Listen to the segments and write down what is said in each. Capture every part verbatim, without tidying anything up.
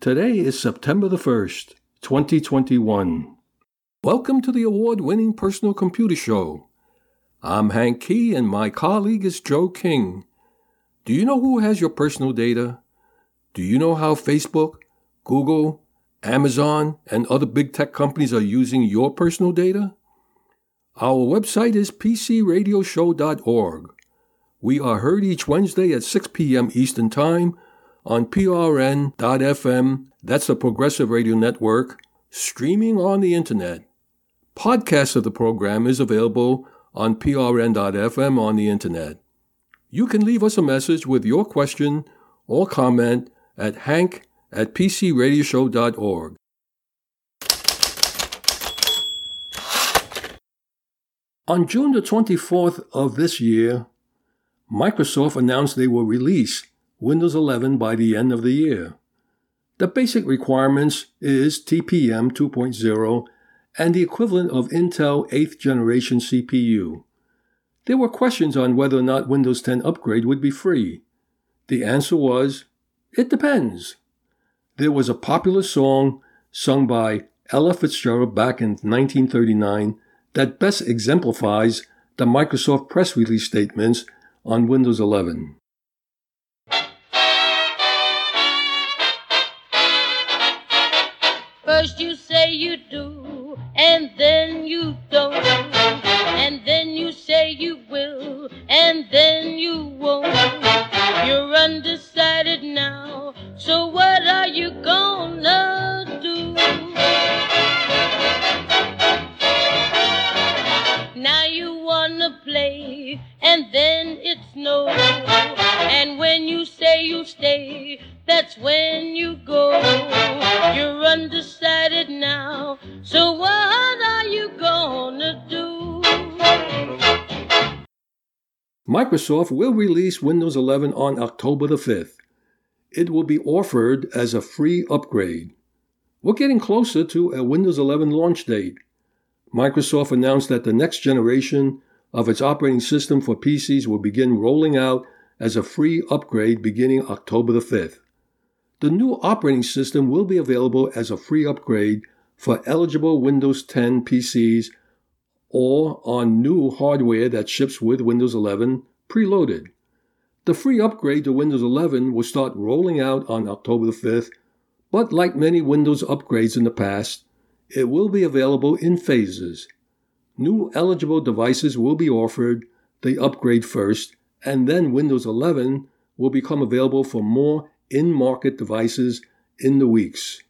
Today is September the first, twenty twenty-one. Welcome to the award-winning Personal Computer Show. I'm Hank Key and my colleague is Joe King. Do you know who has your personal data? Do you know how Facebook, Google, Amazon, and other big tech companies are using your personal data? Our website is p c radio show dot org. We are heard each Wednesday at six p.m. Eastern Time on P R N dot F M, that's the Progressive Radio Network, streaming on the Internet. Podcast of the program is available on P R N dot F M on the Internet. You can leave us a message with your question or comment at hank at p c radio show dot org. On June the twenty-fourth of this year, Microsoft announced they will release Windows eleven by the end of the year. The basic requirements is T P M two point oh and the equivalent of Intel eighth generation C P U. There were questions on whether or not Windows ten upgrade would be free. The answer was, it depends. There was a popular song sung by Ella Fitzgerald back in nineteen thirty-nine that best exemplifies the Microsoft press release statements on Windows eleven. First you say you do, and then you don't, and then you say you will, and then you won't. You're undecided now, so what are you gonna do? Now you wanna play, and then it's no, and when you say you stay, that's when you go. You're undecided now, so what are you gonna do? Microsoft will release Windows eleven on October the fifth. It will be offered as a free upgrade. We're getting closer to a Windows eleven launch date. Microsoft announced that the next generation of its operating system for P Cs will begin rolling out as a free upgrade beginning October the fifth. The new operating system will be available as a free upgrade for eligible Windows ten P Cs or on new hardware that ships with Windows eleven preloaded. The free upgrade to Windows eleven will start rolling out on October the fifth, but like many Windows upgrades in the past, it will be available in phases. New eligible devices will be offered the upgrade first, and then Windows eleven will become available for more in-market devices in the weeks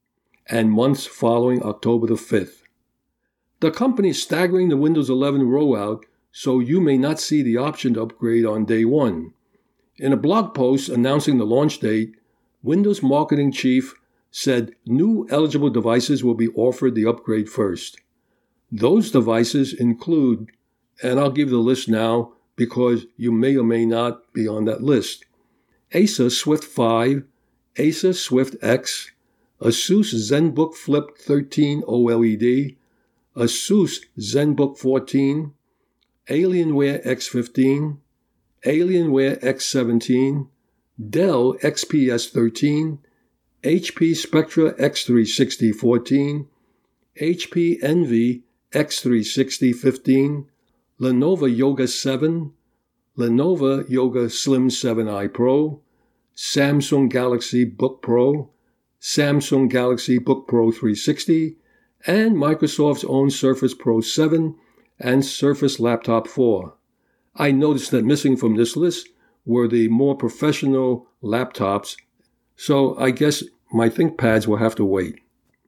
and months following October the fifth. The company is staggering the Windows eleven rollout so you may not see the option to upgrade on day one. In a blog post announcing the launch date, Windows marketing chief said new eligible devices will be offered the upgrade first. Those devices include, and I'll give the list now because you may or may not be on that list, Acer Swift five, Acer Swift X, Asus ZenBook Flip thirteen OLED, Asus ZenBook fourteen, Alienware X fifteen, Alienware X seventeen, Dell X P S thirteen, H P Spectra X three sixty fourteen, H P Envy X three sixty fifteen, Lenovo Yoga seven, Lenovo Yoga Slim seven i Pro, Samsung Galaxy Book Pro, Samsung Galaxy Book Pro three sixty, and Microsoft's own Surface Pro seven and Surface Laptop four. I noticed that missing from this list were the more professional laptops, so I guess my ThinkPads will have to wait.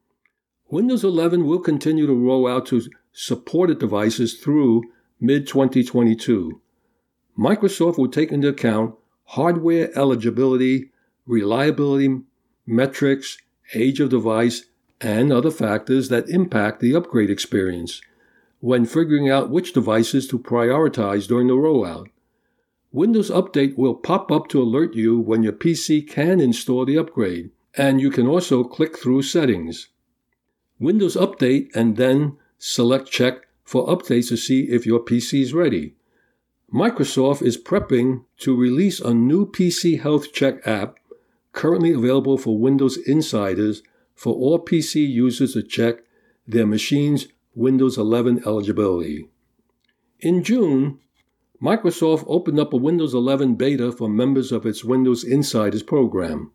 Windows eleven will continue to roll out to supported devices through mid twenty twenty-two. Microsoft will take into account hardware eligibility, reliability metrics, age of device, and other factors that impact the upgrade experience when figuring out which devices to prioritize during the rollout. Windows Update will pop up to alert you when your P C can install the upgrade, and you can also click through settings. Windows Update and then select Check for updates to see if your P C is ready. Microsoft is prepping to release a new P C Health Check app currently available for Windows Insiders for all P C users to check their machine's Windows eleven eligibility. In June, Microsoft opened up a Windows eleven beta for members of its Windows Insiders program.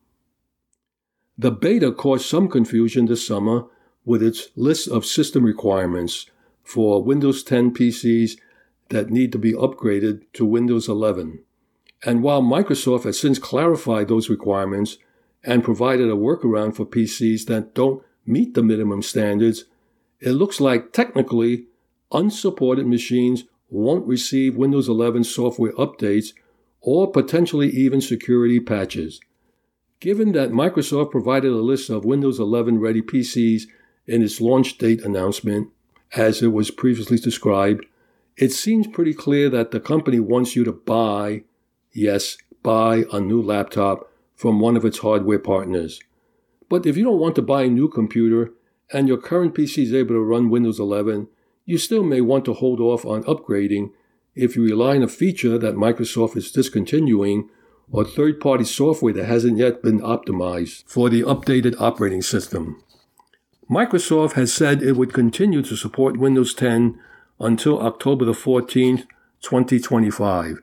The beta caused some confusion this summer with its list of system requirements for Windows ten P Cs that need to be upgraded to Windows eleven. And while Microsoft has since clarified those requirements and provided a workaround for P Cs that don't meet the minimum standards, it looks like technically unsupported machines won't receive Windows eleven software updates or potentially even security patches. Given that Microsoft provided a list of Windows eleven ready P Cs in its launch date announcement, as it was previously described, it seems pretty clear that the company wants you to buy, yes, buy a new laptop from one of its hardware partners. But if you don't want to buy a new computer and your current P C is able to run Windows eleven, you still may want to hold off on upgrading if you rely on a feature that Microsoft is discontinuing or third-party software that hasn't yet been optimized for the updated operating system. Microsoft has said it would continue to support Windows ten until October the fourteenth, twenty twenty-five.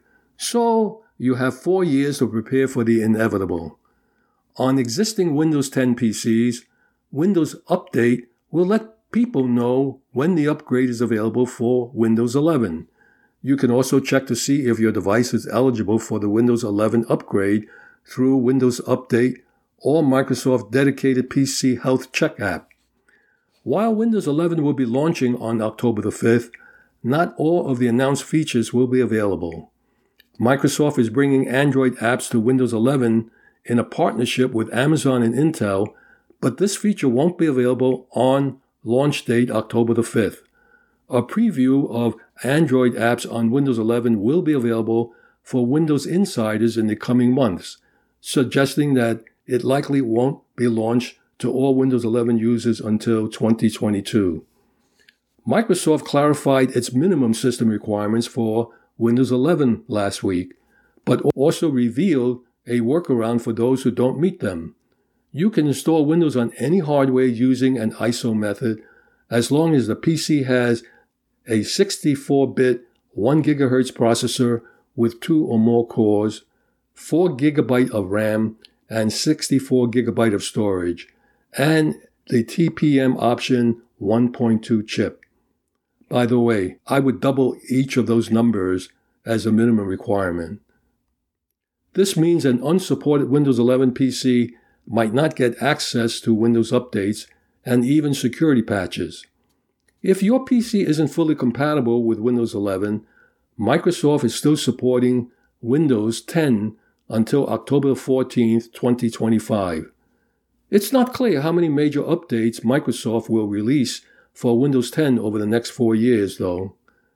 So you have four years to prepare for the inevitable. On existing Windows ten P Cs, Windows Update will let people know when the upgrade is available for Windows eleven. You can also check to see if your device is eligible for the Windows eleven upgrade through Windows Update or Microsoft dedicated P C Health Check app. While Windows eleven will be launching on October the fifth, not all of the announced features will be available. Microsoft is bringing Android apps to Windows eleven in a partnership with Amazon and Intel, but this feature won't be available on launch date October the fifth. A preview of Android apps on Windows eleven will be available for Windows Insiders in the coming months, suggesting that it likely won't be launched to all Windows eleven users until twenty twenty-two. Microsoft clarified its minimum system requirements for Windows eleven last week, but also revealed a workaround for those who don't meet them. You can install Windows on any hardware using an I S O method as long as the P C has a sixty-four bit one gigahertz processor with two or more cores, four gigabytes of RAM, and sixty-four gigabytes of storage, and the T P M option one point two chip. By the way, I would double each of those numbers as a minimum requirement. This means an unsupported Windows eleven P C might not get access to Windows updates and even security patches. If your P C isn't fully compatible with Windows eleven, Microsoft is still supporting Windows ten until October fourteenth, twenty twenty-five. It's not clear how many major updates Microsoft will release for Windows ten over the next four years, though.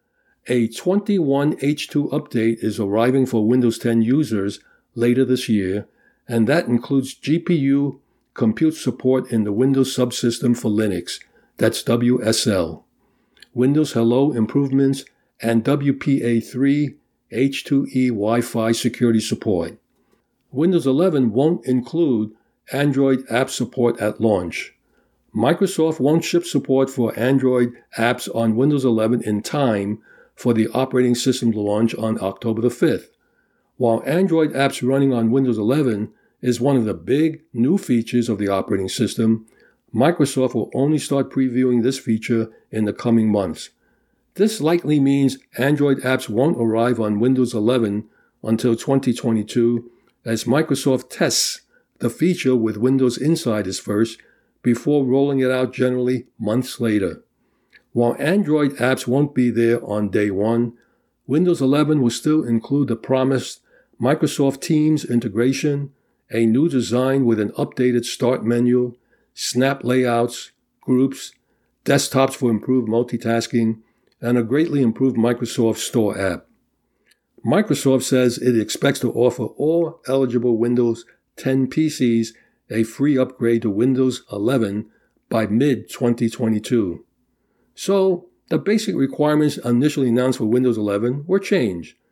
A twenty-one H two update is arriving for Windows ten users later this year, and that includes G P U compute support in the Windows subsystem for Linux, that's W S L, Windows Hello improvements, and W P A three H two E Wi-Fi security support. Windows eleven won't include Android app support at launch. Microsoft won't ship support for Android apps on Windows eleven in time for the operating system to launch on October the fifth. While Android apps running on Windows eleven is one of the big new features of the operating system, Microsoft will only start previewing this feature in the coming months. This likely means Android apps won't arrive on Windows eleven until twenty twenty-two, as Microsoft tests the feature with Windows Insiders first before rolling it out generally months later. While Android apps won't be there on day one, Windows eleven will still include the promised Microsoft Teams integration, a new design with an updated start menu, snap layouts, groups, desktops for improved multitasking, and a greatly improved Microsoft Store app. Microsoft says it expects to offer all eligible Windows ten P Cs a free upgrade to Windows eleven by mid twenty twenty-two. So, the basic requirements initially announced for Windows eleven were changed.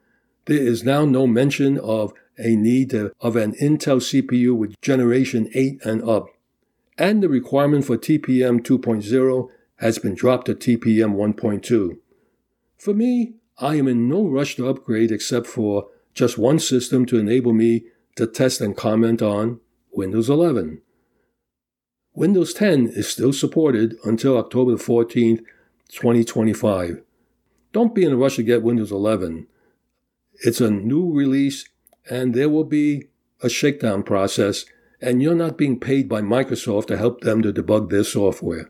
There is now no mention of a need to, of an Intel C P U with Generation eight and up, and the requirement for T P M two point oh has been dropped to T P M one point two. For me, I am in no rush to upgrade except for just one system to enable me to test and comment on Windows eleven. Windows ten is still supported until October fourteenth, twenty twenty-five. Don't be in a rush to get Windows eleven. It's a new release, and there will be a shakedown process, and you're not being paid by Microsoft to help them to debug their software.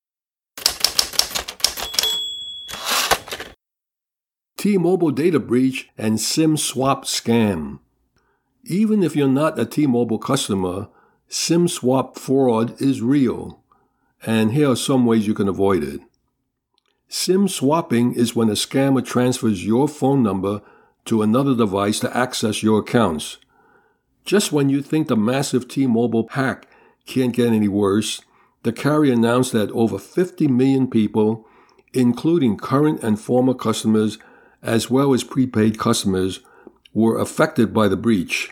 T-Mobile data breach and SIM swap scam. Even if you're not a T-Mobile customer, SIM swap fraud is real, and here are some ways you can avoid it. SIM swapping is when a scammer transfers your phone number to another device to access your accounts. Just when you think the massive T-Mobile hack can't get any worse, the carrier announced that over fifty million people, including current and former customers as well as prepaid customers, were affected by the breach.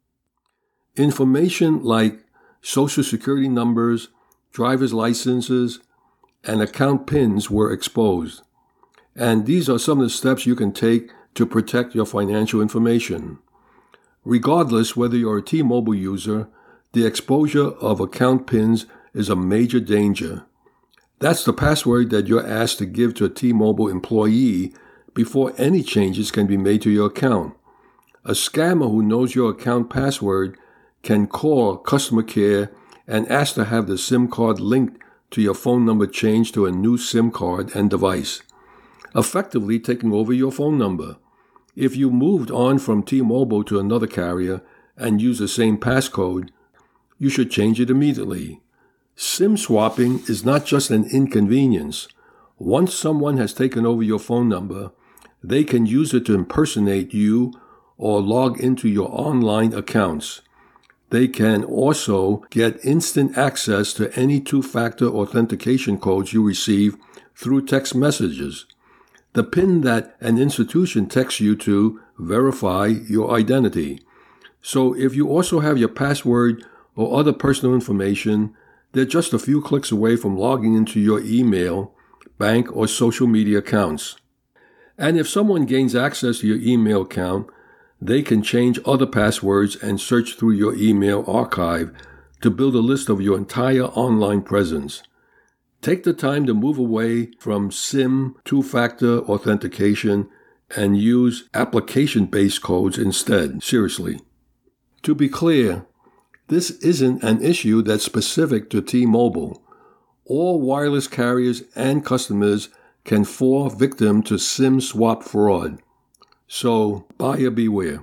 Information like social security numbers, driver's licenses, and account pins were exposed. And these are some of the steps you can take to protect your financial information. Regardless whether you're a T-Mobile user, the exposure of account pins is a major danger. That's the password that you're asked to give to a T-Mobile employee before any changes can be made to your account. A scammer who knows your account password can call customer care and ask to have the SIM card linked to your phone number changed to a new SIM card and device, effectively taking over your phone number. If you moved on from T-Mobile to another carrier and use the same passcode, you should change it immediately. SIM swapping is not just an inconvenience. Once someone has taken over your phone number, they can use it to impersonate you or log into your online accounts. They can also get instant access to any two-factor authentication codes you receive through text messages, the PIN that an institution texts you to verify your identity. So if you also have your password or other personal information, they're just a few clicks away from logging into your email, bank, or social media accounts. And if someone gains access to your email account, they can change other passwords and search through your email archive to build a list of your entire online presence. Take the time to move away from SIM two-factor authentication and use application-based codes instead. Seriously. To be clear, this isn't an issue that's specific to T-Mobile. All wireless carriers and customers can fall victim to SIM swap fraud. So, buyer beware.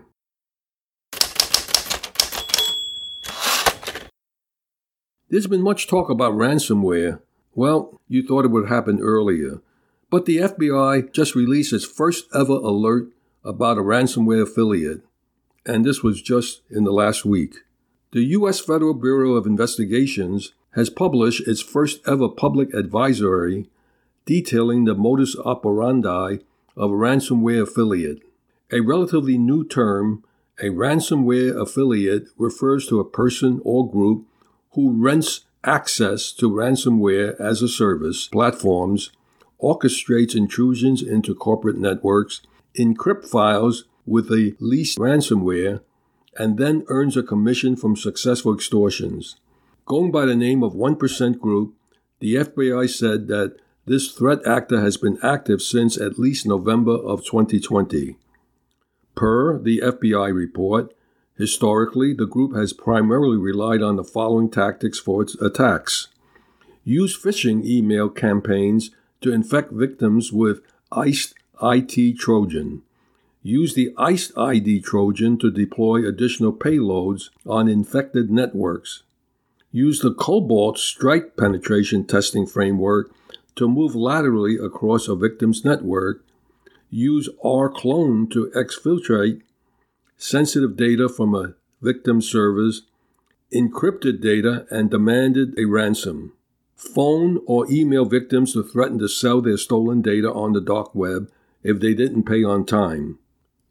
There's been much talk about ransomware. Well, you thought it would happen earlier. But the F B I just released its first ever alert about a ransomware affiliate. And this was just in the last week. The U S Federal Bureau of Investigations has published its first ever public advisory detailing the modus operandi of a ransomware affiliate. A relatively new term, a ransomware affiliate refers to a person or group who rents access to ransomware as a service platforms, orchestrates intrusions into corporate networks, encrypt files with the leased ransomware, and then earns a commission from successful extortions. Going by the name of one percent Group, the F B I said that this threat actor has been active since at least November of twenty twenty. Per the F B I report, historically, the group has primarily relied on the following tactics for its attacks. Use phishing email campaigns to infect victims with iced I T Trojan. Use the iced I D Trojan to deploy additional payloads on infected networks. Use the Cobalt Strike penetration testing framework to move laterally across a victim's network. Use rclone to exfiltrate sensitive data from a victim's servers, encrypted data, and demanded a ransom. Phone or email victims to threaten to sell their stolen data on the dark web if they didn't pay on time.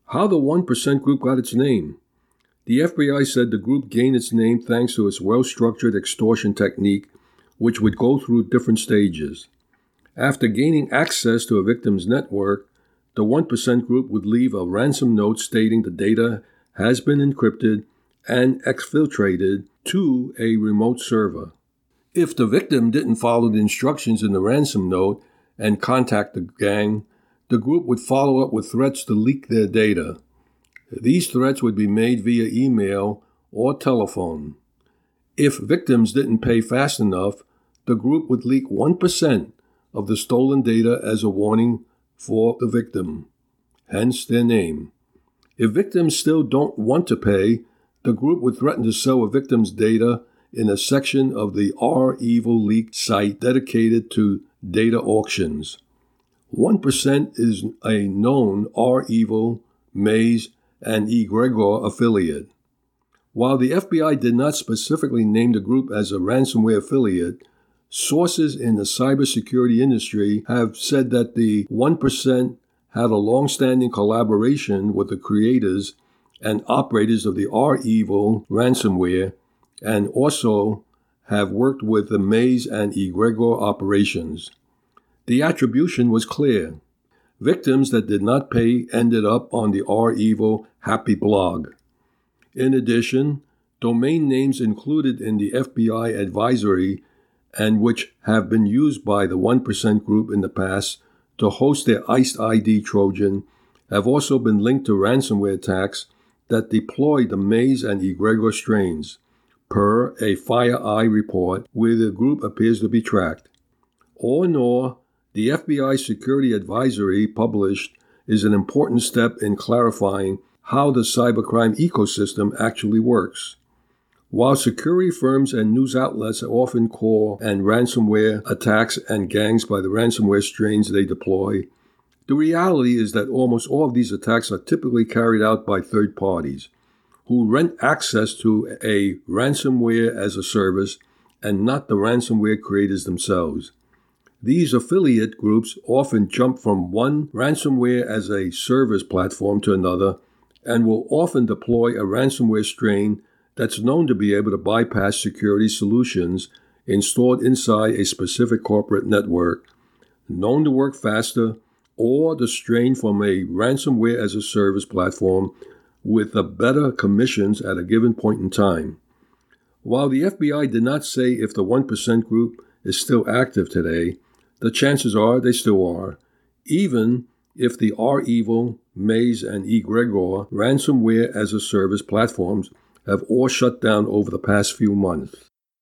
How the one percent Group got its name? The F B I said the group gained its name thanks to its well-structured extortion technique, which would go through different stages. After gaining access to a victim's network, the one percent Group would leave a ransom note stating the data has been encrypted and exfiltrated to a remote server. If the victim didn't follow the instructions in the ransom note and contact the gang, the group would follow up with threats to leak their data. These threats would be made via email or telephone. If victims didn't pay fast enough, the group would leak one percent of the stolen data as a warning for the victim, hence their name. If victims still don't want to pay, the group would threaten to sell a victim's data in a section of the R-Evil leaked site dedicated to data auctions. one percent is a known R-Evil, Maze, and Egregor affiliate. While the F B I did not specifically name the group as a ransomware affiliate, sources in the cybersecurity industry have said that the one percent had a long-standing collaboration with the creators and operators of the R-Evil ransomware, and also have worked with the Maze and Egregor operations. The attribution was clear. Victims that did not pay ended up on the R-Evil Happy blog. In addition, domain names included in the F B I advisory and which have been used by the one percent Group in the past to host their Iced I D Trojan have also been linked to ransomware attacks that deploy the Maze and Egregor strains, per a FireEye report where the group appears to be tracked. All in all, the F B I Security Advisory published is an important step in clarifying how the cybercrime ecosystem actually works. While security firms and news outlets often call and ransomware attacks and gangs by the ransomware strains they deploy, the reality is that almost all of these attacks are typically carried out by third parties who rent access to a ransomware as a service and not the ransomware creators themselves. These affiliate groups often jump from one ransomware as a service platform to another and will often deploy a ransomware strain that's known to be able to bypass security solutions installed inside a specific corporate network, known to work faster, or the strain from a ransomware as a service platform with the better commissions at a given point in time. While the F B I did not say if the one percent Group is still active today, the chances are they still are, even if the R-Evil, Maze, and Egregor ransomware as a service platforms have all shut down over the past few months.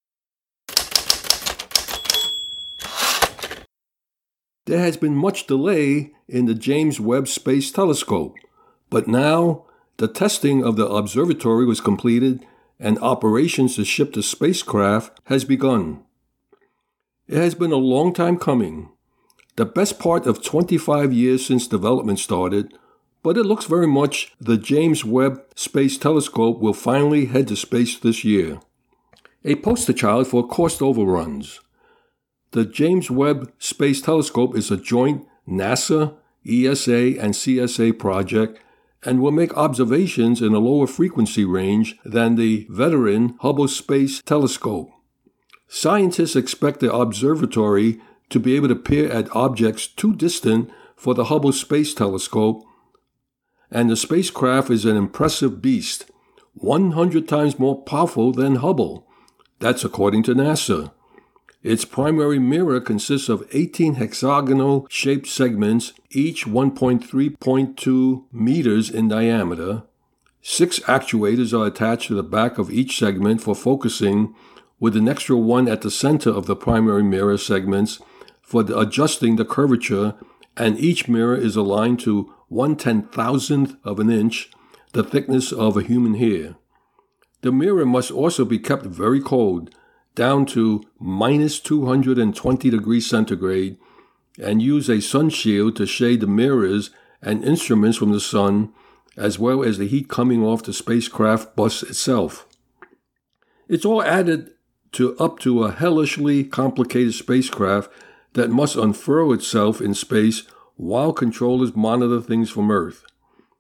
There has been much delay in the James Webb Space Telescope, but now the testing of the observatory was completed and operations to ship the spacecraft has begun. It has been a long time coming, the best part of twenty-five years since development started, but it looks very much the James Webb Space Telescope will finally head to space this year. A poster child for cost overruns. The James Webb Space Telescope is a joint NASA, E S A, and C S A project and will make observations in a lower frequency range than the veteran Hubble Space Telescope. Scientists expect the observatory to be able to peer at objects too distant for the Hubble Space Telescope, and the spacecraft is an impressive beast, one hundred times more powerful than Hubble. That's according to NASA. Its primary mirror consists of eighteen hexagonal-shaped segments, each one point three two meters in diameter. Six actuators are attached to the back of each segment for focusing, with an extra one at the center of the primary mirror segments for the adjusting the curvature, and each mirror is aligned to one ten-thousandth of an inch, the thickness of a human hair. The mirror must also be kept very cold, down to minus two hundred twenty degrees centigrade, and use a sun shield to shade the mirrors and instruments from the sun, as well as the heat coming off the spacecraft bus itself. It's all added to up to a hellishly complicated spacecraft that must unfurl itself in space while controllers monitor things from Earth.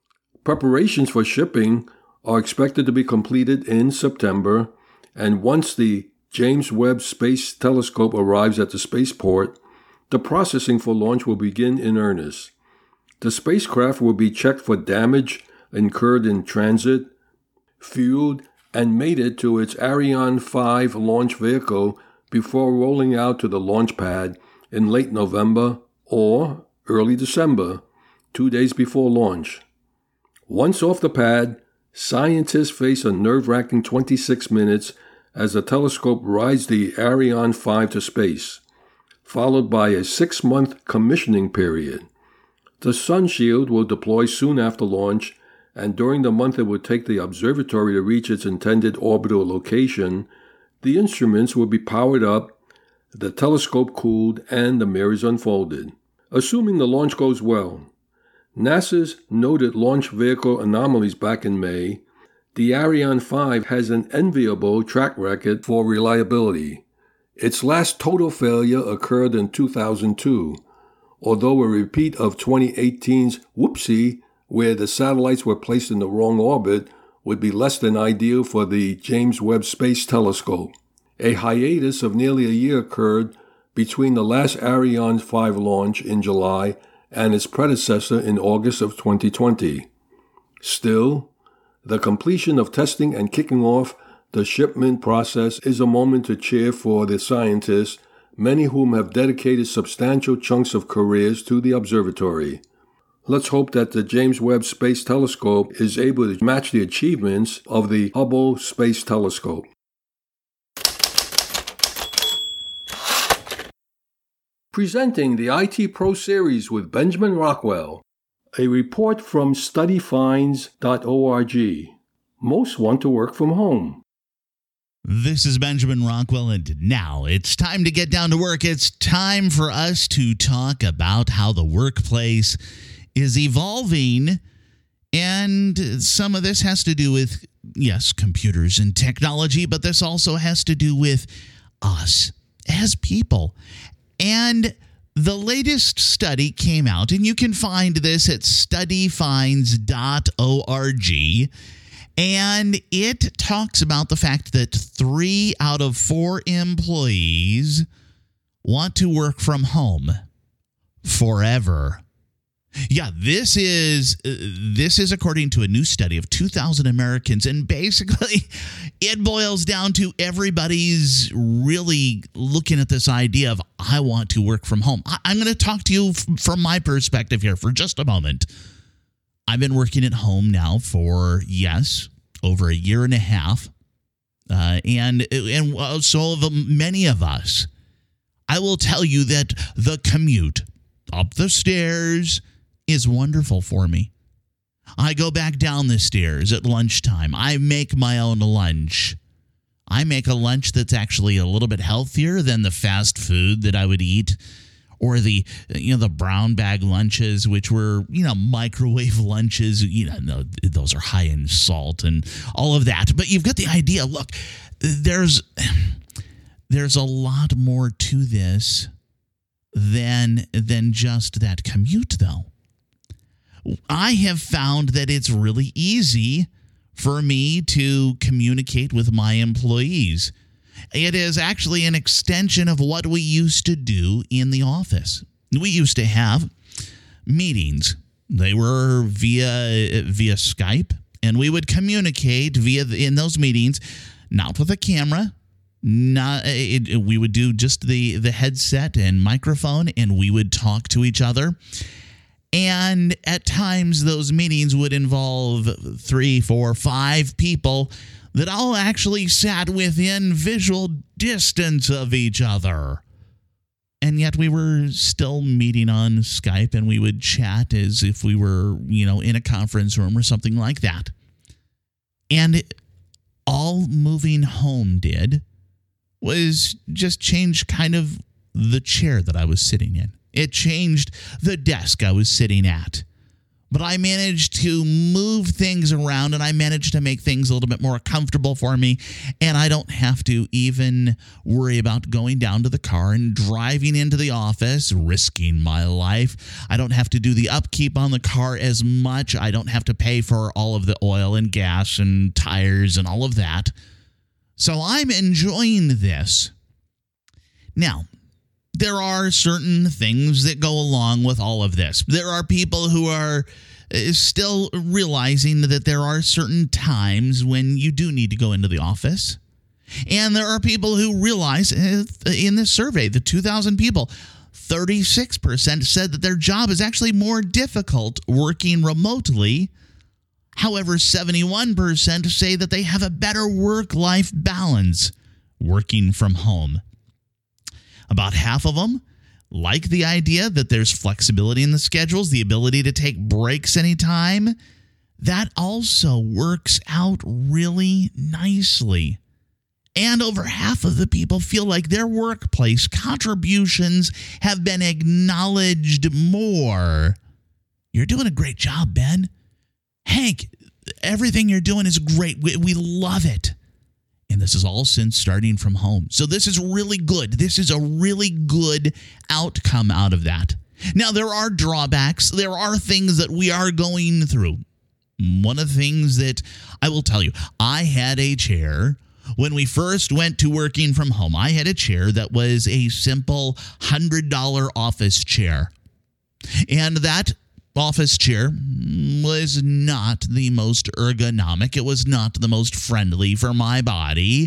Preparations for shipping are expected to be completed in September, and once the James Webb Space Telescope arrives at the spaceport, the processing for launch will begin in earnest. The spacecraft will be checked for damage incurred in transit, fueled, and mated to its Ariane five launch vehicle before rolling out to the launch pad in late November or early December, two days before launch. Once off the pad, scientists face a nerve-wracking twenty-six minutes as the telescope rides the Ariane five to space, followed by a six-month commissioning period. The Sun Shield will deploy soon after launch, and during the month it would take the observatory to reach its intended orbital location, the instruments will be powered up, the telescope cooled, and the mirrors unfolded. Assuming the launch goes well, NASA's noted launch vehicle anomalies back in May, the Ariane five has an enviable track record for reliability. Its last total failure occurred in two thousand two, although a repeat of twenty eighteen's whoopsie, where the satellites were placed in the wrong orbit, would be less than ideal for the James Webb Space Telescope. A hiatus of nearly a year occurred between the last Ariane five launch in July and its predecessor in August of twenty twenty. Still, the completion of testing and kicking off the shipment process is a moment to cheer for the scientists, many whom have dedicated substantial chunks of careers to the observatory. Let's hope that the James Webb Space Telescope is able to match the achievements of the Hubble Space Telescope. Presenting the I T Pro Series with Benjamin Rockwell, a report from study finds dot org. Most want to work from home. This is Benjamin Rockwell, and now it's time to get down to work. It's time for us to talk about how the workplace is evolving, and some of this has to do with, yes, computers and technology, but this also has to do with us as people. And the latest study came out, and you can find this at study finds dot org, and it talks about the fact that three out of four employees want to work from home forever. Yeah, this is uh, this is according to a new study of two thousand Americans, and basically it boils down to everybody's really looking at this idea of, I want to work from home. I- I'm going to talk to you f- from my perspective here for just a moment. I've been working at home now for, yes, over a year and a half, uh, and, and so have many of us. I will tell you that the commute up the stairs is wonderful for me. I go back down the stairs at lunchtime. I make my own lunch. I make a lunch that's actually a little bit healthier than the fast food that I would eat, or the, you know, the brown bag lunches, which were, you know, microwave lunches. You know, no, those are high in salt and all of that. But you've got the idea. Look, there's there's a lot more to this than than just that commute, though. I have found that it's really easy for me to communicate with my employees. It is actually an extension of what we used to do in the office. We used to have meetings. They were via via Skype, and we would communicate via the, in those meetings, not with a camera. Not it, it, we would do just the the headset and microphone, and we would talk to each other. And at times, those meetings would involve three, four, five people that all actually sat within visual distance of each other. And yet we were still meeting on Skype, and we would chat as if we were, you know, in a conference room or something like that. And all moving home did was just change kind of the chair that I was sitting in. It changed the desk I was sitting at. But I managed to move things around, and I managed to make things a little bit more comfortable for me. And I don't have to even worry about going down to the car and driving into the office, risking my life. I don't have to do the upkeep on the car as much. I don't have to pay for all of the oil and gas and tires and all of that. So I'm enjoying this. Now, there are certain things that go along with all of this. There are people who are still realizing that there are certain times when you do need to go into the office. And there are people who realize, in this survey, the two thousand people, thirty-six percent said that their job is actually more difficult working remotely. However, seventy-one percent say that they have a better work-life balance working from home. About half of them like the idea that there's flexibility in the schedules, the ability to take breaks anytime. That also works out really nicely. And over half of the people feel like their workplace contributions have been acknowledged more. You're doing a great job, Ben. Hank, everything you're doing is great. We, we love it. And this is all since starting from home. So this is really good. This is a really good outcome out of that. Now, there are drawbacks. There are things that we are going through. One of the things that I will tell you, I had a chair when we first went to working from home. I had a chair that was a simple one hundred dollars office chair. And that office chair was not the most ergonomic. It was not the most friendly for my body.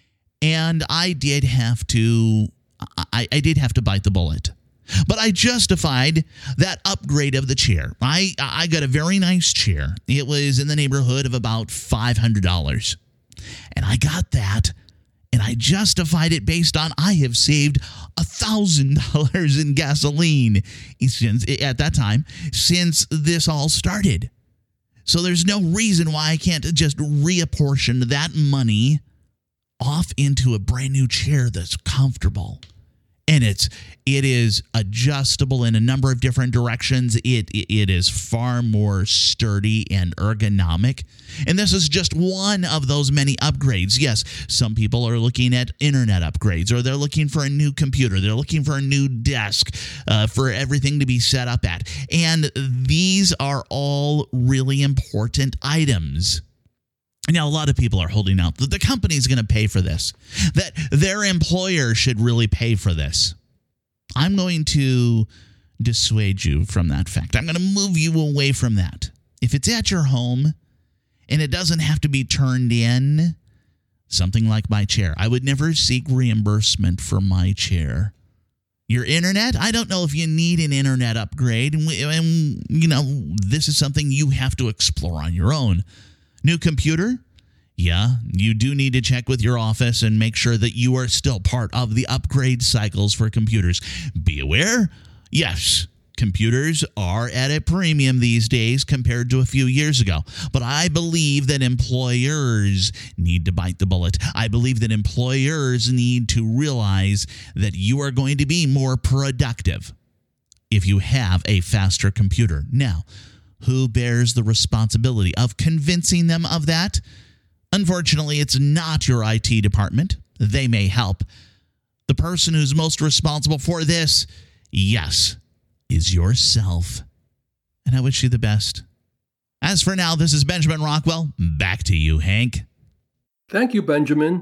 And I did have to, I, I did have to bite the bullet. But I justified that upgrade of the chair. I, I got a very nice chair. It was in the neighborhood of about five hundred dollars. And I got that. And I justified it based on I have saved one thousand dollars in gasoline since, at that time since this all started. So there's no reason why I can't just reapportion that money off into a brand new chair that's comfortable. And it's it is adjustable in a number of different directions. It, it it is far more sturdy and ergonomic. And this is just one of those many upgrades. Yes, some people are looking at internet upgrades, or they're looking for a new computer. They're looking for a new desk uh, for everything to be set up at. And these are all really important items. Now, a lot of people are holding out that the company's going to pay for this, that their employer should really pay for this. I'm going to dissuade you from that fact. I'm going to move you away from that. If it's at your home and it doesn't have to be turned in, something like my chair, I would never seek reimbursement for my chair. Your internet, I don't know if you need an internet upgrade. And, we, and you know, this is something you have to explore on your own. New computer? Yeah, you do need to check with your office and make sure that you are still part of the upgrade cycles for computers. Be aware, yes, computers are at a premium these days compared to a few years ago. But I believe that employers need to bite the bullet. I believe that employers need to realize that you are going to be more productive if you have a faster computer. Now, who bears the responsibility of convincing them of that? Unfortunately, it's not your I T department. They may help. The person who's most responsible for this, yes, is yourself. And I wish you the best. As for now, this is Benjamin Rockwell. Back to you, Hank. Thank you, Benjamin.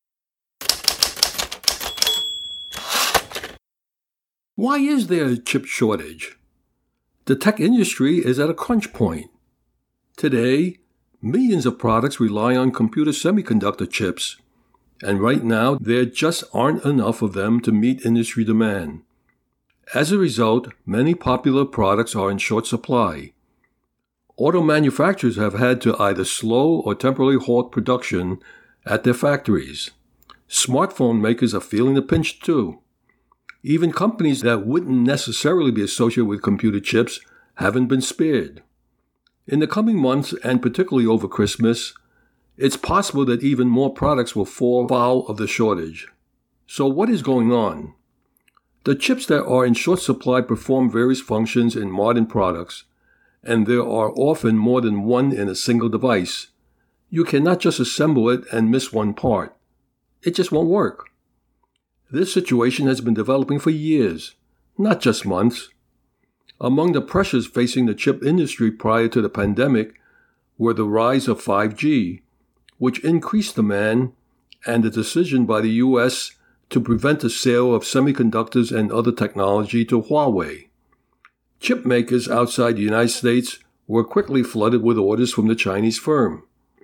Why is there a chip shortage? The tech industry is at a crunch point. Today, millions of products rely on computer semiconductor chips, and right now there just aren't enough of them to meet industry demand. As a result, many popular products are in short supply. Auto manufacturers have had to either slow or temporarily halt production at their factories. Smartphone makers are feeling the pinch too. Even companies that wouldn't necessarily be associated with computer chips haven't been spared. In the coming months, and particularly over Christmas, it's possible that even more products will fall foul of the shortage. So what is going on? The chips that are in short supply perform various functions in modern products, and there are often more than one in a single device. You cannot just assemble it and miss one part. It just won't work. This situation has been developing for years, not just months. Among the pressures facing the chip industry prior to the pandemic were the rise of five G, which increased demand, and the decision by the U S to prevent the sale of semiconductors and other technology to Huawei. Chip makers outside the United States were quickly flooded with orders from the Chinese firm.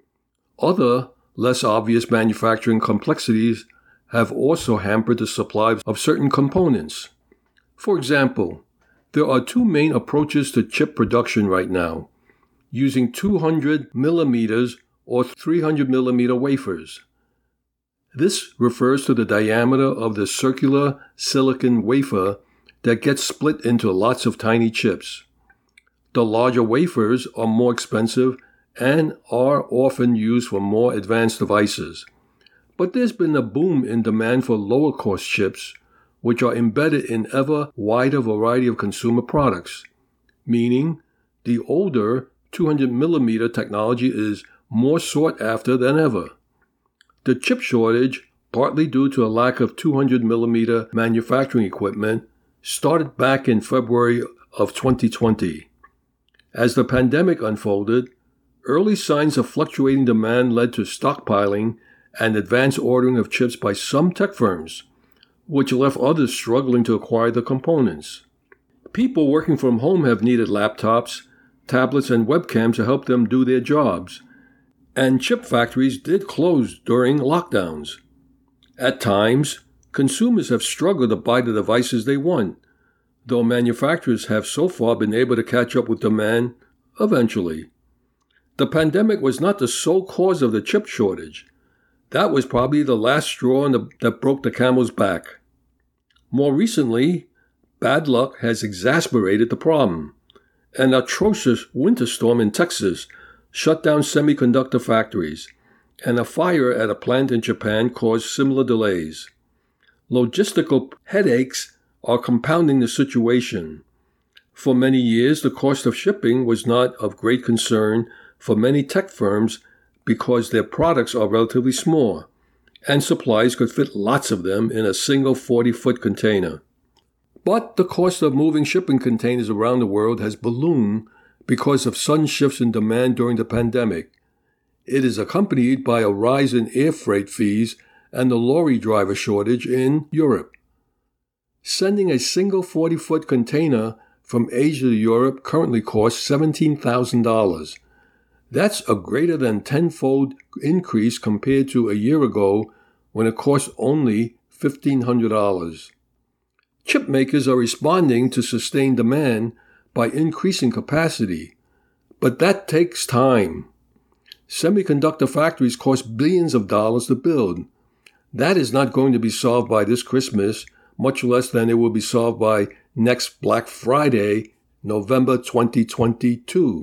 Other, less obvious manufacturing complexities have also hampered the supply of certain components. For example, there are two main approaches to chip production right now, using two hundred millimeters or three hundred millimeter wafers. This refers to the diameter of the circular silicon wafer that gets split into lots of tiny chips. The larger wafers are more expensive and are often used for more advanced devices. But there's been a boom in demand for lower-cost chips, which are embedded in ever wider variety of consumer products, meaning the older two hundred millimeter technology is more sought after than ever. The chip shortage, partly due to a lack of two hundred millimeter manufacturing equipment, started back in February of twenty twenty. As the pandemic unfolded, early signs of fluctuating demand led to stockpiling and advance ordering of chips by some tech firms, which left others struggling to acquire the components. People working from home have needed laptops, tablets, and webcams to help them do their jobs, and chip factories did close during lockdowns. At times, consumers have struggled to buy the devices they want, though manufacturers have so far been able to catch up with demand eventually. The pandemic was not the sole cause of the chip shortage. That was probably the last straw the, that broke the camel's back. More recently, bad luck has exacerbated the problem. An atrocious winter storm in Texas shut down semiconductor factories, and a fire at a plant in Japan caused similar delays. Logistical headaches are compounding the situation. For many years, the cost of shipping was not of great concern for many tech firms because their products are relatively small, and supplies could fit lots of them in a single forty-foot container. But the cost of moving shipping containers around the world has ballooned because of sudden shifts in demand during the pandemic. It is accompanied by a rise in air freight fees and the lorry driver shortage in Europe. Sending a single forty-foot container from Asia to Europe currently costs seventeen thousand dollars. That's a greater than tenfold increase compared to a year ago when it cost only fifteen hundred dollars. Chip makers are responding to sustained demand by increasing capacity, but that takes time. Semiconductor factories cost billions of dollars to build. That is not going to be solved by this Christmas, much less than it will be solved by next Black Friday, November twenty twenty-two.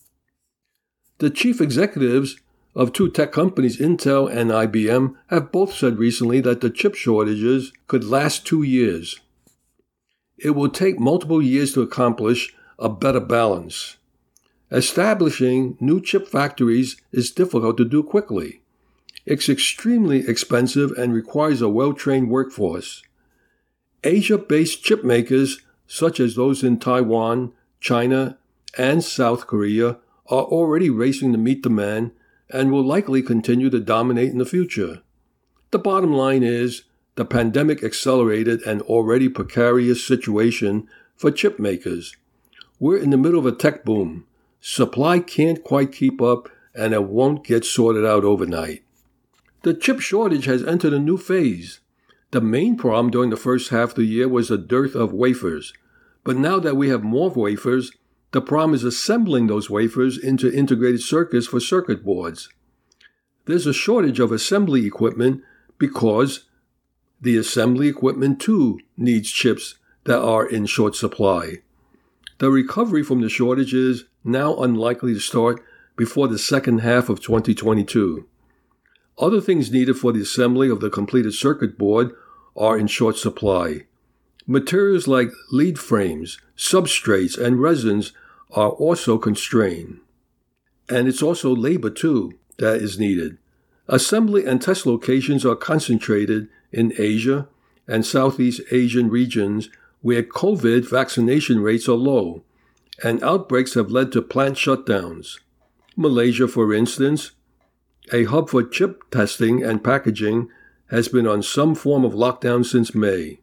The chief executives of two tech companies, Intel and I B M, have both said recently that the chip shortages could last two years. It will take multiple years to accomplish a better balance. Establishing new chip factories is difficult to do quickly. It's extremely expensive and requires a well-trained workforce. Asia-based chip makers, such as those in Taiwan, China, and South Korea, are already racing to meet demand and will likely continue to dominate in the future. The bottom line is, the pandemic accelerated an already precarious situation for chip makers. We're in the middle of a tech boom. Supply can't quite keep up, and it won't get sorted out overnight. The chip shortage has entered a new phase. The main problem during the first half of the year was a dearth of wafers. But now that we have more wafers, the problem is assembling those wafers into integrated circuits for circuit boards. There's a shortage of assembly equipment because the assembly equipment too needs chips that are in short supply. The recovery from the shortage is now unlikely to start before the second half of twenty twenty-two. Other things needed for the assembly of the completed circuit board are in short supply. Materials like lead frames, substrates, and resins are also constrained. And it's also labor, too, that is needed. Assembly and test locations are concentrated in Asia and Southeast Asian regions where COVID vaccination rates are low, and outbreaks have led to plant shutdowns. Malaysia, for instance, a hub for chip testing and packaging, has been on some form of lockdown since May.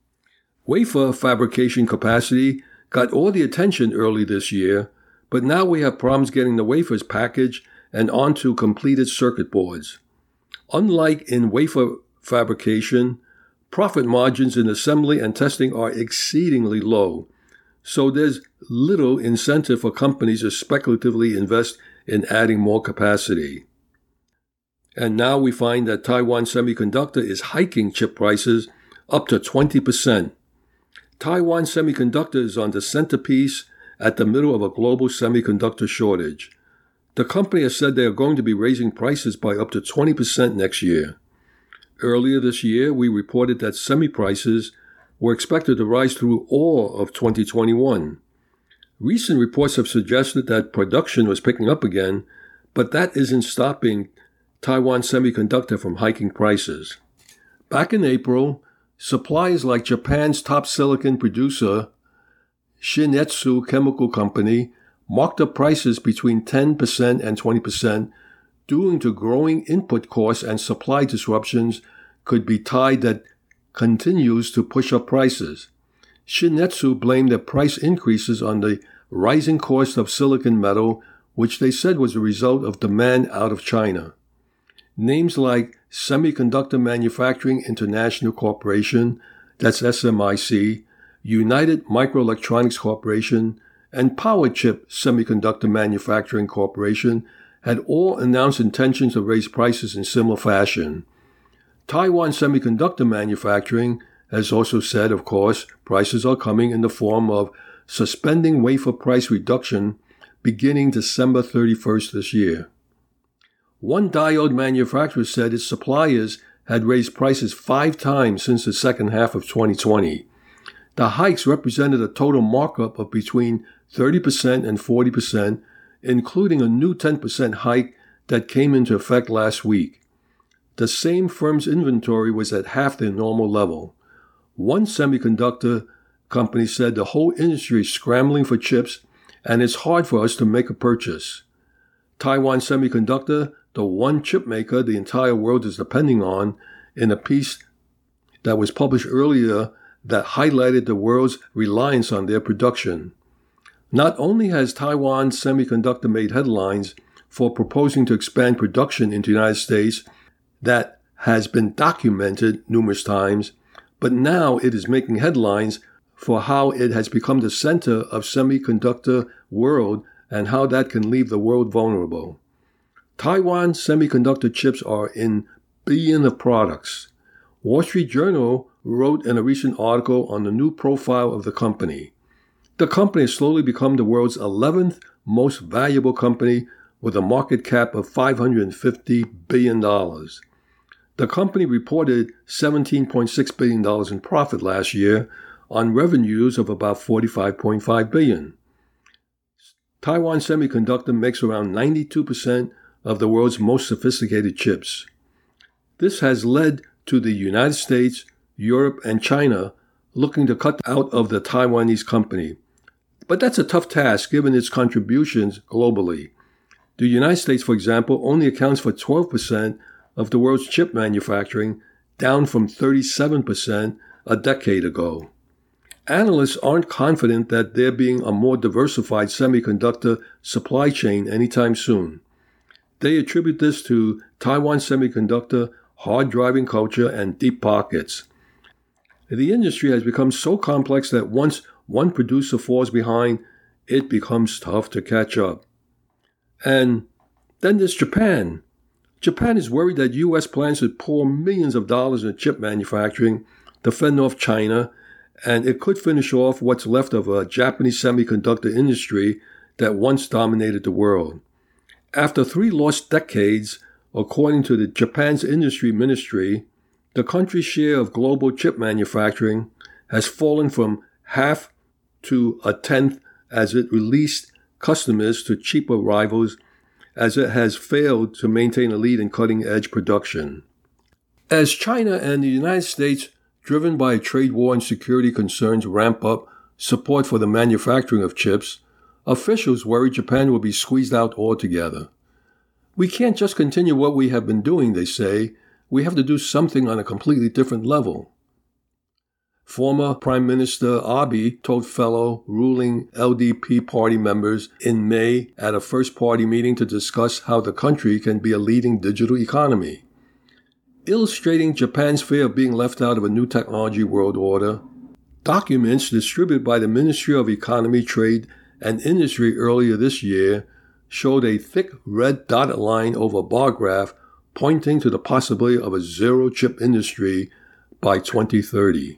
Wafer fabrication capacity got all the attention early this year, but now we have problems getting the wafers packaged and onto completed circuit boards. Unlike in wafer fabrication, profit margins in assembly and testing are exceedingly low, so there's little incentive for companies to speculatively invest in adding more capacity. And now we find that Taiwan Semiconductor is hiking chip prices up to twenty percent. Taiwan Semiconductor is on the centerpiece at the middle of a global semiconductor shortage. The company has said they are going to be raising prices by up to twenty percent next year. Earlier this year, we reported that semi prices were expected to rise through all of twenty twenty-one. Recent reports have suggested that production was picking up again, but that isn't stopping Taiwan Semiconductor from hiking prices. Back in April, suppliers like Japan's top silicon producer, Shin-Etsu Chemical Company, marked up prices between ten percent and twenty percent due to growing input costs and supply disruptions could be tide that continues to push up prices. Shin-Etsu blamed the price increases on the rising cost of silicon metal, which they said was a result of demand out of China. Names like Semiconductor Manufacturing International Corporation, that's S M I C, United Microelectronics Corporation, and Powerchip Semiconductor Manufacturing Corporation had all announced intentions to raise prices in similar fashion. Taiwan Semiconductor Manufacturing has also said, of course, prices are coming in the form of suspending wafer price reduction beginning December thirty-first this year. One diode manufacturer said its suppliers had raised prices five times since the second half of twenty twenty. The hikes represented a total markup of between thirty percent and forty percent, including a new ten percent hike that came into effect last week. The same firm's inventory was at half their normal level. One semiconductor company said the whole industry is scrambling for chips and it's hard for us to make a purchase. Taiwan Semiconductor, the one chip maker the entire world is depending on, in a piece that was published earlier that highlighted the world's reliance on their production. Not only has Taiwan Semiconductor made headlines for proposing to expand production into the United States, that has been documented numerous times, but now it is making headlines for how it has become the center of semiconductor world and how that can leave the world vulnerable. Taiwan Semiconductor chips are in billions of products. Wall Street Journal wrote in a recent article on the new profile of the company. The company has slowly become the world's eleventh most valuable company with a market cap of five hundred fifty billion dollars. The company reported seventeen point six billion dollars in profit last year on revenues of about forty-five point five billion dollars. Taiwan Semiconductor makes around ninety-two percent of the world's most sophisticated chips. This has led to the United States, Europe, and China looking to cut out of the Taiwanese company. But that's a tough task given its contributions globally. The United States, for example, only accounts for twelve percent of the world's chip manufacturing, down from thirty-seven percent a decade ago. Analysts aren't confident that there being a more diversified semiconductor supply chain anytime soon. They attribute this to Taiwan Semiconductor hard driving culture and deep pockets. The industry has become so complex that once one producer falls behind, it becomes tough to catch up. And then there's Japan. Japan is worried that U S plans to pour millions of dollars in chip manufacturing to fend off China, and it could finish off what's left of a Japanese semiconductor industry that once dominated the world. After three lost decades, according to the Japan's industry ministry, the country's share of global chip manufacturing has fallen from half to a tenth as it released customers to cheaper rivals as it has failed to maintain a lead in cutting-edge production. As China and the United States, driven by a trade war and security concerns, ramp up support for the manufacturing of chips, officials worry Japan will be squeezed out altogether. We can't just continue what we have been doing, they say. We have to do something on a completely different level. Former Prime Minister Abe told fellow ruling L D P party members in May at a first-party meeting to discuss how the country can be a leading digital economy. Illustrating Japan's fear of being left out of a new technology world order, documents distributed by the Ministry of Economy, Trade, and Industry earlier this year showed a thick red dotted line over a bar graph pointing to the possibility of a zero-chip industry by twenty thirty.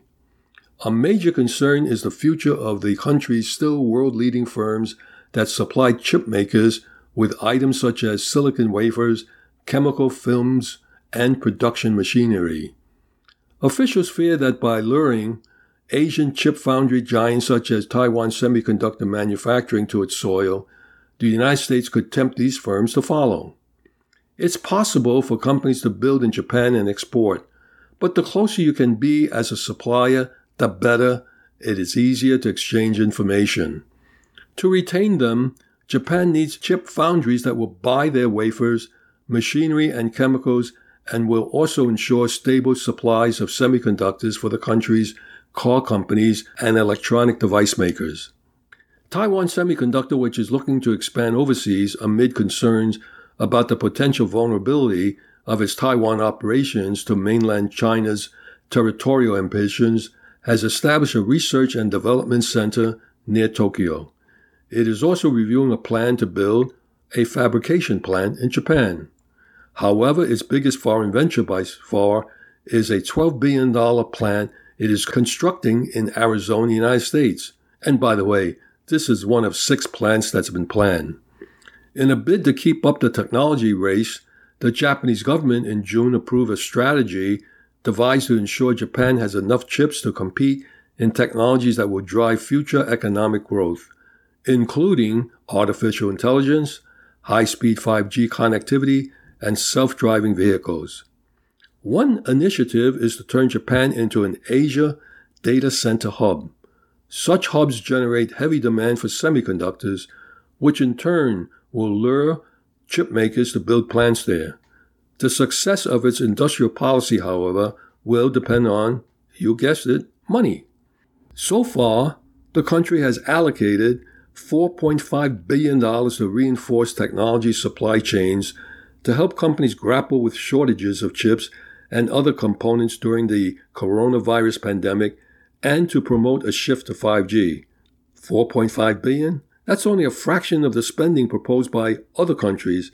A major concern is the future of the country's still world-leading firms that supply chip makers with items such as silicon wafers, chemical films, and production machinery. Officials fear that by luring Asian chip foundry giants such as Taiwan Semiconductor Manufacturing to its soil, the United States could tempt these firms to follow. It's possible for companies to build in Japan and export, but the closer you can be as a supplier, the better. It is easier to exchange information. To retain them, Japan needs chip foundries that will buy their wafers, machinery, and chemicals, and will also ensure stable supplies of semiconductors for the country's car companies and electronic device makers. Taiwan Semiconductor, which is looking to expand overseas amid concerns about the potential vulnerability of its Taiwan operations to mainland China's territorial ambitions, has established a research and development center near Tokyo. It is also reviewing a plan to build a fabrication plant in Japan. However, its biggest foreign venture by far is a twelve billion dollars plant it is constructing in Arizona, United States. And by the way, this is one of six plants that's been planned. In a bid to keep up the technology race, the Japanese government in June approved a strategy devised to ensure Japan has enough chips to compete in technologies that will drive future economic growth, including artificial intelligence, high-speed five G connectivity, and self-driving vehicles. One initiative is to turn Japan into an Asia data center hub. Such hubs generate heavy demand for semiconductors, which in turn will lure chip makers to build plants there. The success of its industrial policy, however, will depend on, you guessed it, money. So far, the country has allocated four point five billion dollars to reinforce technology supply chains to help companies grapple with shortages of chips and other components during the coronavirus pandemic and to promote a shift to five G. four point five billion dollars? That's only a fraction of the spending proposed by other countries.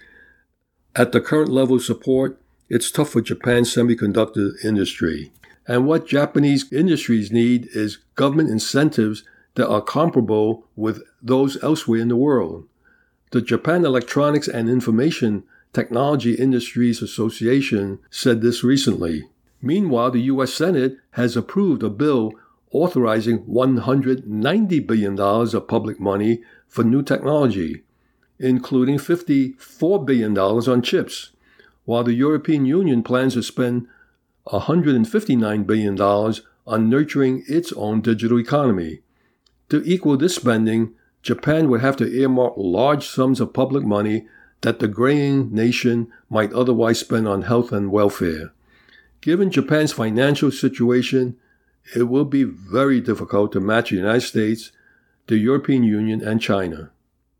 At the current level of support, it's tough for Japan's semiconductor industry. And what Japanese industries need is government incentives that are comparable with those elsewhere in the world. The Japan Electronics and Information Technology Industries Association said this recently. Meanwhile, the U S Senate has approved a bill authorizing one hundred ninety billion dollars of public money for new technology, including fifty-four billion dollars on chips, while the European Union plans to spend one hundred fifty-nine billion dollars on nurturing its own digital economy. To equal this spending, Japan would have to earmark large sums of public money that the graying nation might otherwise spend on health and welfare. Given Japan's financial situation, it will be very difficult to match the United States, the European Union, and China.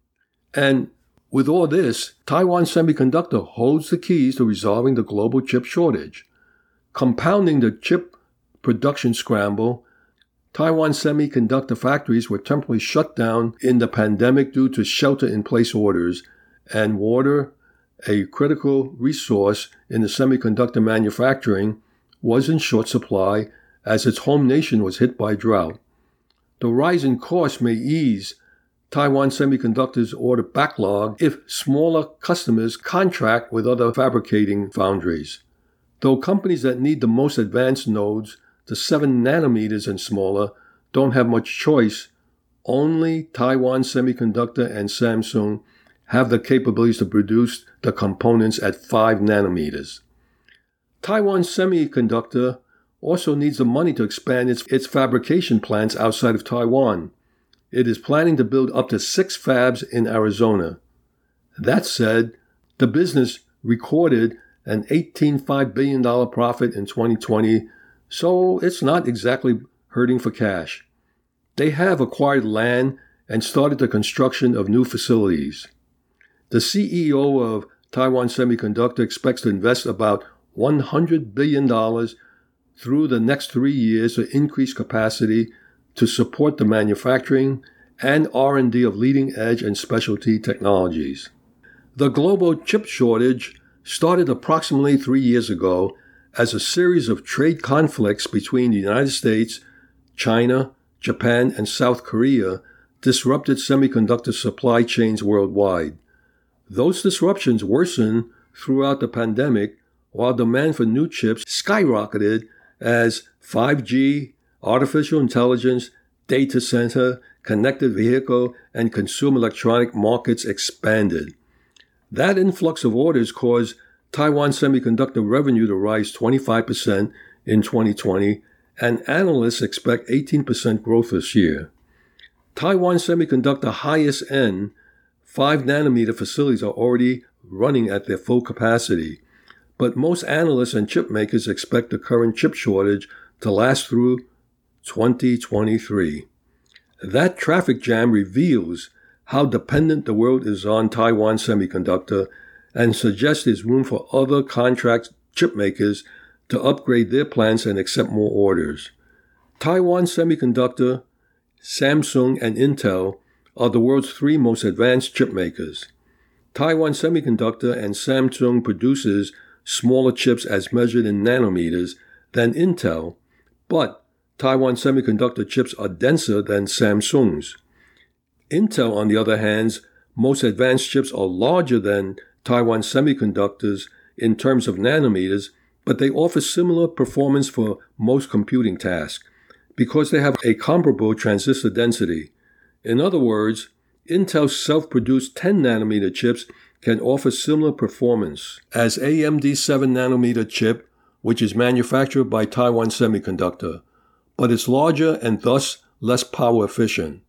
And with all this, Taiwan Semiconductor holds the keys to resolving the global chip shortage. Compounding the chip production scramble, Taiwan Semiconductor factories were temporarily shut down in the pandemic due to shelter-in-place orders, and water, a critical resource in the semiconductor manufacturing, was in short supply as its home nation was hit by drought. The rise in costs may ease Taiwan Semiconductor's order backlog if smaller customers contract with other fabricating foundries. Though companies that need the most advanced nodes, the seven nanometers and smaller, don't have much choice, only Taiwan Semiconductor and Samsung have the capabilities to produce the components at five nanometers. Taiwan Semiconductor also needs the money to expand its, its fabrication plants outside of Taiwan. It is planning to build up to six fabs in Arizona. That said, the business recorded an eighteen point five billion dollars profit in twenty twenty, so it's not exactly hurting for cash. They have acquired land and started the construction of new facilities. The C E O of Taiwan Semiconductor expects to invest about one hundred billion dollars through the next three years to increase capacity to support the manufacturing and R and D of leading-edge and specialty technologies. The global chip shortage started approximately three years ago as a series of trade conflicts between the United States, China, Japan, and South Korea disrupted semiconductor supply chains worldwide. Those disruptions worsened throughout the pandemic, while demand for new chips skyrocketed as five G, artificial intelligence, data center, connected vehicle, and consumer electronic markets expanded. That influx of orders caused Taiwan Semiconductor revenue to rise twenty-five percent in twenty twenty, and analysts expect eighteen percent growth this year. Taiwan Semiconductor highest end five nanometer facilities are already running at their full capacity, but most analysts and chip makers expect the current chip shortage to last through twenty twenty-three. That traffic jam reveals how dependent the world is on Taiwan Semiconductor and suggests there's room for other contract chip makers to upgrade their plants and accept more orders. Taiwan Semiconductor, Samsung, and Intel are the world's three most advanced chip makers. Taiwan Semiconductor and Samsung produces smaller chips as measured in nanometers than Intel, but Taiwan Semiconductor chips are denser than Samsung's. Intel, on the other hand, most advanced chips are larger than Taiwan Semiconductor's in terms of nanometers, but they offer similar performance for most computing tasks because they have a comparable transistor density. In other words, Intel's self-produced ten nanometer chips can offer similar performance as A M D's seven nanometer chip, which is manufactured by Taiwan Semiconductor, but it's larger and thus less power efficient.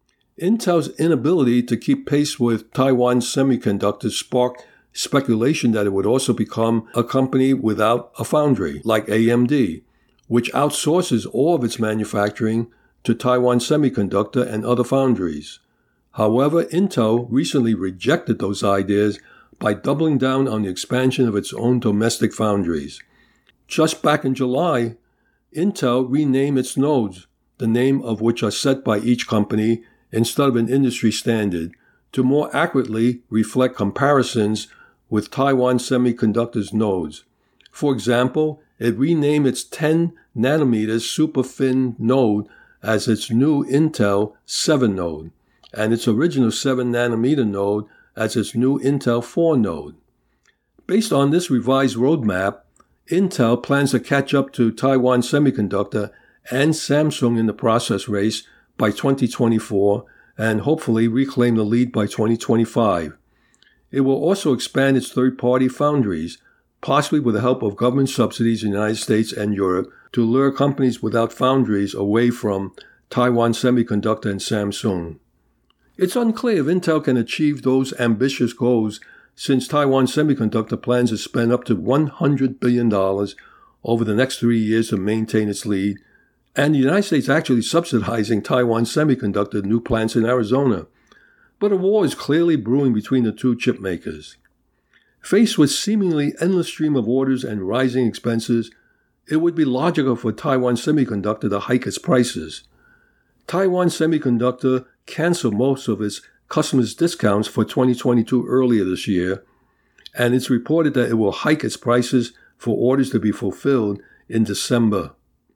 Intel's inability to keep pace with Taiwan Semiconductor sparked speculation that it would also become a company without a foundry, like A M D, which outsources all of its manufacturing to Taiwan Semiconductor and other foundries. However, Intel recently rejected those ideas by doubling down on the expansion of its own domestic foundries. Just back in July, Intel renamed its nodes, the name of which are set by each company instead of an industry standard, to more accurately reflect comparisons with Taiwan Semiconductor's nodes. For example, it renamed its ten nanometer SuperFin node as its new Intel seven node, and its original seven nanometer node as its new Intel four node. Based on this revised roadmap, Intel plans to catch up to Taiwan Semiconductor and Samsung in the process race by twenty twenty-four and hopefully reclaim the lead by twenty twenty-five. It will also expand its third-party foundries, possibly with the help of government subsidies in the United States and Europe, to lure companies without foundries away from Taiwan Semiconductor and Samsung. It's unclear if Intel can achieve those ambitious goals since Taiwan Semiconductor plans to spend up to one hundred billion dollars over the next three years to maintain its lead, and the United States actually subsidizing Taiwan Semiconductor new plants in Arizona. But a war is clearly brewing between the two chip makers. Faced with seemingly endless stream of orders and rising expenses, it would be logical for Taiwan Semiconductor to hike its prices. Taiwan Semiconductor canceled most of its customers' discounts for twenty twenty-two earlier this year, and it's reported that it will hike its prices for orders to be fulfilled in December.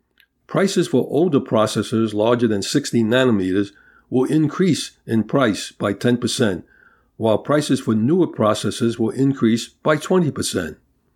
Prices for older processors larger than sixteen nanometers will increase in price by ten percent, while prices for newer processors will increase by twenty percent.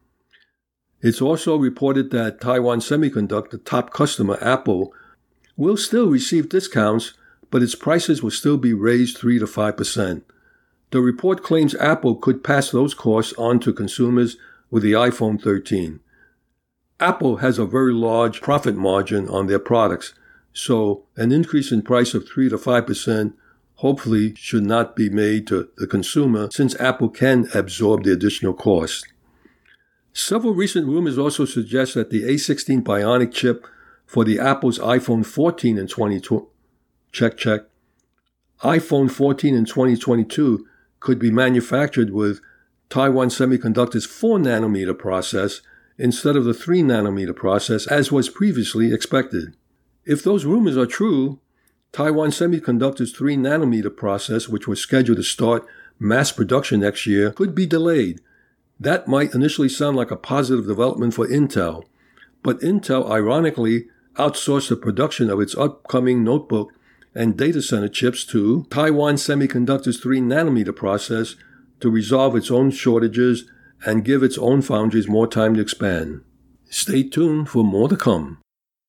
It's also reported that Taiwan Semiconductor top customer Apple will still receive discounts, but its prices will still be raised three to five percent. The report claims Apple could pass those costs on to consumers with the iPhone thirteen. Apple has a very large profit margin on their products, so an increase in price of three to five percent hopefully should not be made to the consumer since Apple can absorb the additional cost. Several recent rumors also suggest that the A sixteen Bionic chip for the Apple's iPhone fourteen in twenty twenty check check iPhone fourteen in twenty twenty-two could be manufactured with Taiwan Semiconductor's four nanometer process instead of the three nanometer process as was previously expected. If those rumors are true, Taiwan Semiconductor's three nanometer process, which was scheduled to start mass production next year, could be delayed. That might initially sound like a positive development for Intel, but Intel ironically outsourced the production of its upcoming notebook and data center chips to Taiwan Semiconductor's three nanometer process to resolve its own shortages and give its own foundries more time to expand. Stay tuned for more to come.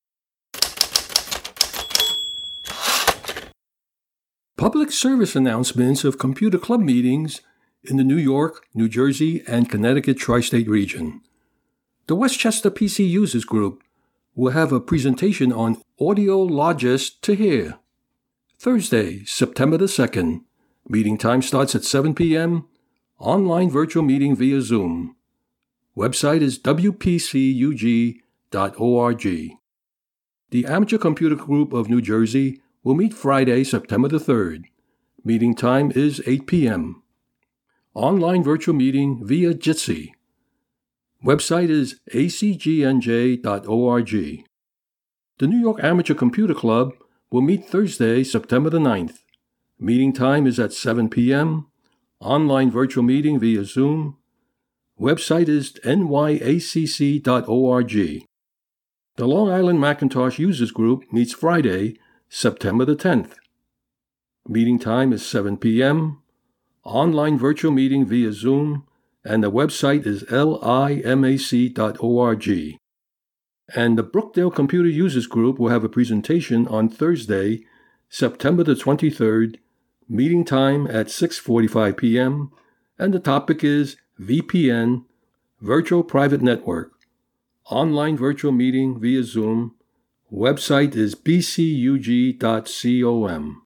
Public service announcements of computer club meetings in the New York, New Jersey, and Connecticut tri-state region. The Westchester P C Users Group will have a presentation on Audiologist to Hear. Thursday, September the second. Meeting time starts at seven p.m. Online virtual meeting via Zoom. Website is w p c u g dot org. The Amateur Computer Group of New Jersey will meet Friday, September the third. Meeting time is eight p.m. Online virtual meeting via Jitsi. Website is a c g n j dot org. The New York Amateur Computer Club will meet Thursday, September the ninth. Meeting time is at seven p.m. Online virtual meeting via Zoom. Website is n y a c c dot org. The Long Island Macintosh Users Group meets Friday, September the tenth. Meeting time is seven p.m. Online virtual meeting via Zoom, and the website is limac dot org. And the Brookdale Computer Users Group will have a presentation on Thursday, September the twenty-third, meeting time at six forty-five p.m., and the topic is V P N, Virtual Private Network, online virtual meeting via Zoom. Website is b c u g dot com.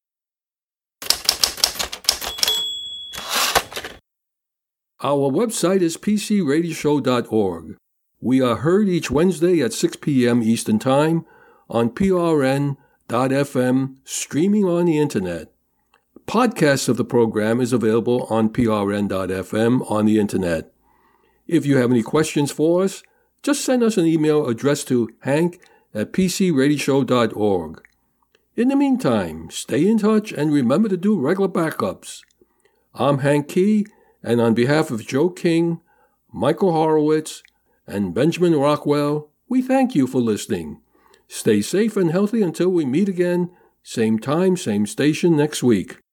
Our website is p c radio show dot org. We are heard each Wednesday at six p.m. Eastern Time on p r n dot f m, streaming on the Internet. Podcasts of the program is available on p r n dot f m on the Internet. If you have any questions for us, just send us an email addressed to hank at p c radio show dot org. In the meantime, stay in touch and remember to do regular backups. I'm Hank Key, and on behalf of Joe King, Michael Horowitz, and Benjamin Rockwell, we thank you for listening. Stay safe and healthy until we meet again, same time, same station next week.